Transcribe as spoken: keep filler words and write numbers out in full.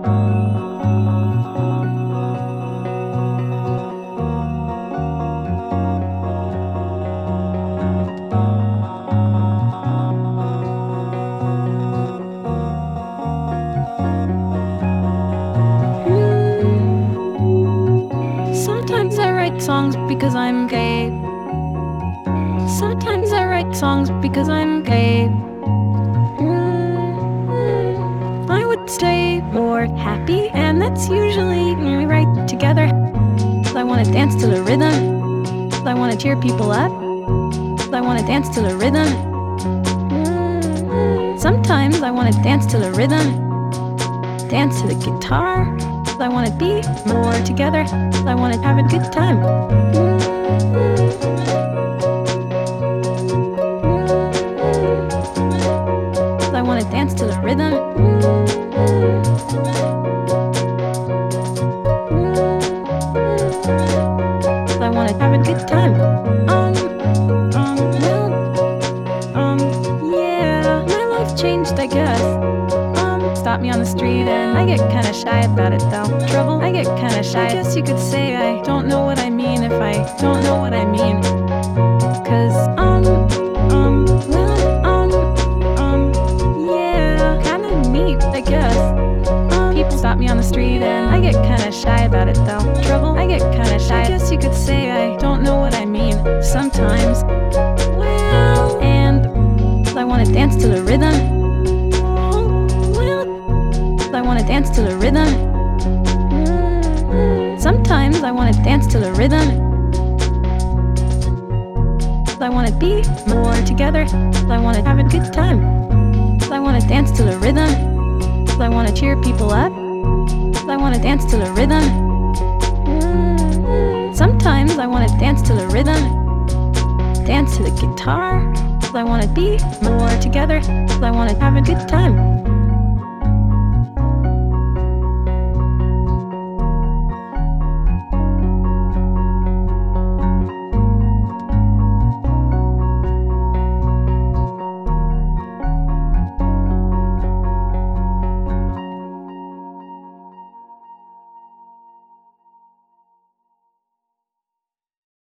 Sometimes I write songs because I'm gay. Sometimes I write songs because I'm gay. Mm, I would stay more happy, and that's usually when we write together. I wanna dance to the rhythm. I wanna cheer people up. I wanna dance to the rhythm. Mm, Sometimes I wanna dance to the rhythm. Dance to the guitar. I wanna be more together. I wanna have a good time. I wanna dance to the rhythm. I wanna have a good time. Um, um, well, um, yeah, my life changed, I guess. Stop me on the street and I get kinda shy about it though. Trouble, I get kinda shy. I guess you could say I don't know what I mean if I don't know what I mean. Cause, um, um, well, um, um, yeah, kinda neat, I guess. Um, people stop me on the street and I get kinda shy about it though. Trouble, I get kinda shy. I guess you could say I don't know what I mean sometimes. Well, and I wanna dance to the rhythm. I wanna dance to the rhythm. Sometimes I wanna dance to the rhythm. I wanna be more together. I wanna have a good time. I wanna dance to the rhythm. I wanna cheer people up. I wanna dance to the rhythm. Sometimes I wanna dance to the rhythm. Dance to the guitar. I wanna be more together. I wanna have a good time.